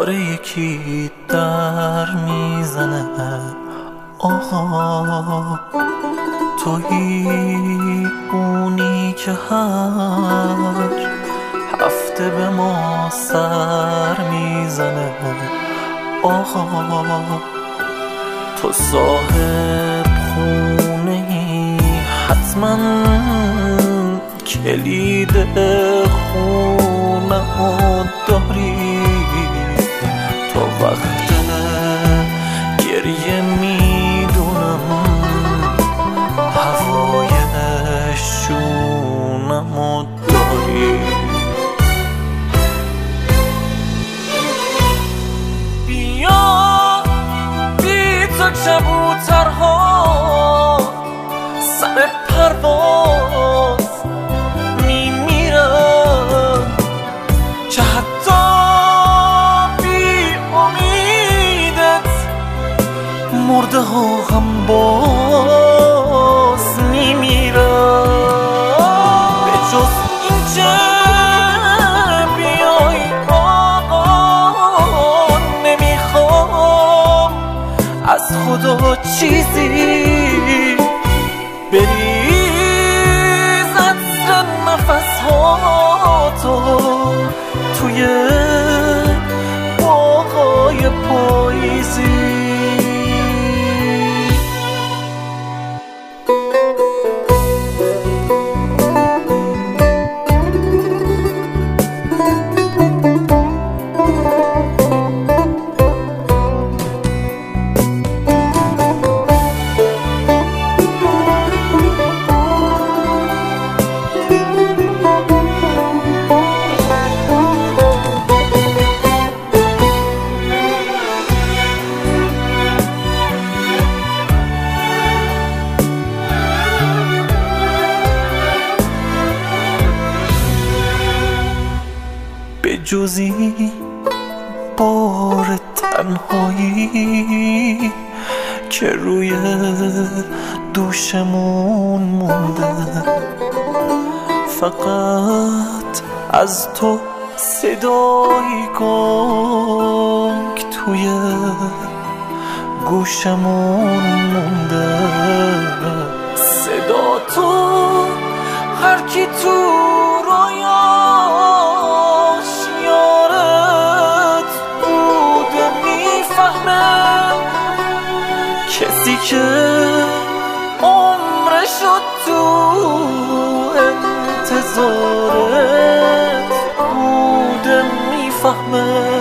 داره یکی در میزنه. آها تویی اونی که هر هفته به ما سر میزنه. آها تو صاحب خونه‌ای، حتما کلید خونه‌مو داری. تو وقت گریه میدونم هوای شونه‌مو داری. بیا بی تو کبوترها سر پرواز میمیرن، که حتی بی امیدت مرده ها هم باز میمیرن. به جز این که بیای آقا نمیخوام از خدا چیزی بریز عطر نفس‌هاتو توی باغای پاییزی. به جزی بار تنهایی که روی دوشمون مونده، فقط از تو صدای گنگ توی گوشمون مونده. صدا تو هر کی تو رویاش یارت بوده میفهمه، کسی که عمرشو تو انتظارت بوده میفهمه.